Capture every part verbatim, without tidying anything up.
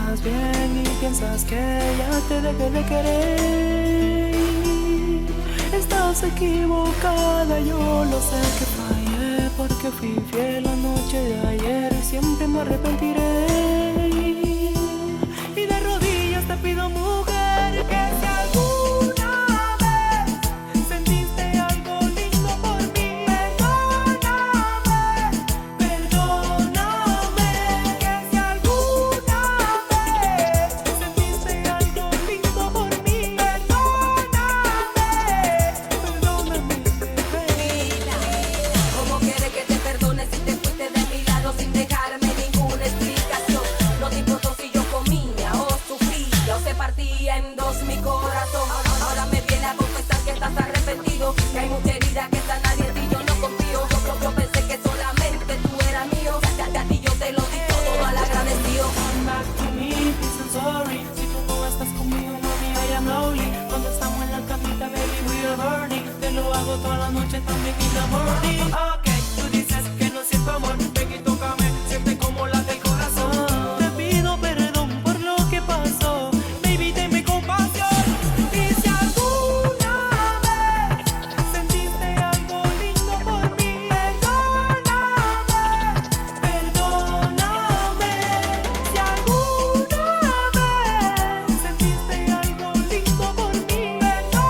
estás bien y piensas que ya te dejé de querer. Estás equivocada, yo lo sé que fallé, porque fui fiel la noche de ayer y siempre me arrepentiré. Y de rodillas te pido, mujer, que si alguna vez sentiste algo lindo por mí, perdóname, perdóname. Que si alguna vez sentiste algo lindo por mí, perdóname, perdóname, bebé. ¿Cómo quieres que te perdone si te fuiste de mi lado sin dejarme ninguna explicación? No te importó si yo comía o sufría o se partía en dos mi corazón. Ahora me viene a confesar que estás arrepentido, que hay mucha herida que está nadie en ti, yo no confío. Yo, yo, yo pensé que solamente tú eras mío, a, a, a ti yo te lo di todo al agradecido. Come back to me, please and sorry. Si tú no estás conmigo, mami, I am lonely. Cuando estamos en la camita, baby, we are burning. Te lo hago toda la noche, también in the morning. Ok, tú dices que no siento amor, ven y tócame, siente como late el corazón. Te pido perdón por lo que pasó, baby, tenme compasión. Y si alguna vez sentiste algo lindo por mí, perdóname, perdóname. Si alguna vez sentiste algo lindo por mí,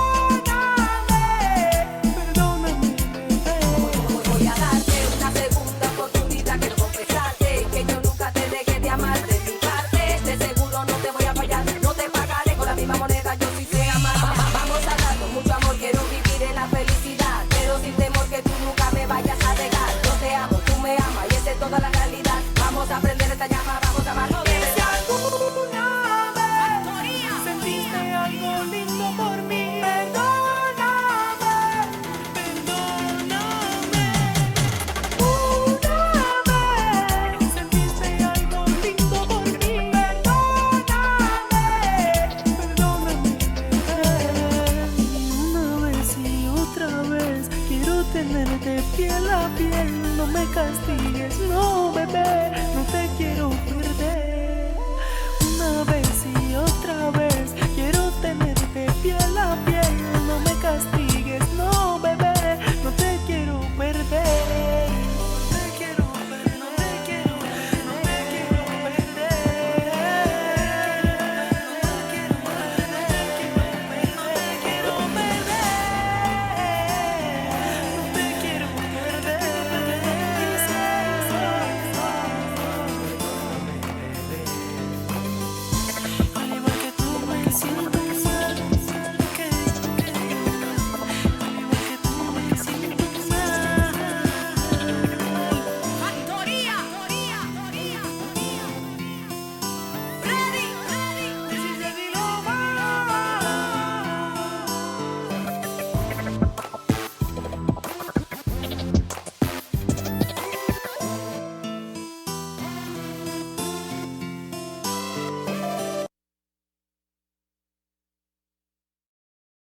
perdóname, perdóname, bebé. Voy a darte una segunda oportunidad, quiero confesarte que yo nunca te dejé de amar de mi parte. De seguro no te voy a fallar, no te pagaré con la misma moneda, yo sí sé amar. Vamos a darnos mucho amor, quiero vivir en la felicidad, pero sin temor que tú nunca me vayas a dejar. Yo te amo, tú me amas y esa es toda la realidad. Vamos a prender esta llama, vamos a amarnos de Si verdad. alguna vez sentiste algo lindo por mí, perdóname, perdóname. Una vez sentiste algo lindo por mí, perdóname, perdóname, bebé. Una vez y otra vez quiero tenerte piel a piel. No me castigues, no, bebé.